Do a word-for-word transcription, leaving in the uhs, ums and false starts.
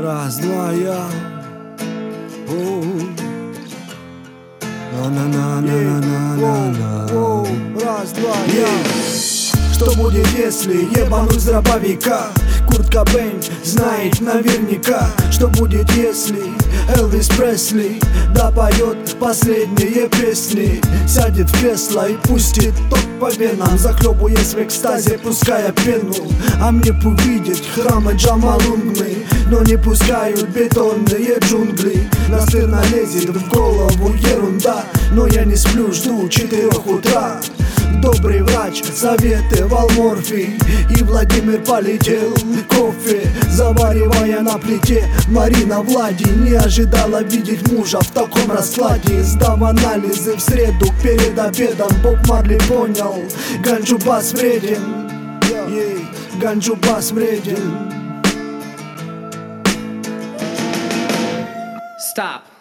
Раз, два, я. На-на-на-на-на-на-на. Раз, два, я. Что будет, если ебануть с дробовика? Курт Кобейн знает наверняка. Что будет, если Элвис Пресли допоет последние песни? Сядет в кресло и пустит ток по венам, захлебываясь в экстазе, пуская пену. А мне б увидеть храмы Джамалунгмы, но не пускают бетонные джунгли. Настырно лезет в голову ерунда, но я не сплю, жду четырех утра. Добрый врач советовал морфий, и Владимир полетел кофе заваривая на плите. Марина Влади не ожидала видеть мужа в таком раскладе. Сдав анализы в среду перед обедом, Боб Марли понял: ганджубас вреден, ей, ганджубас вреден. Stop.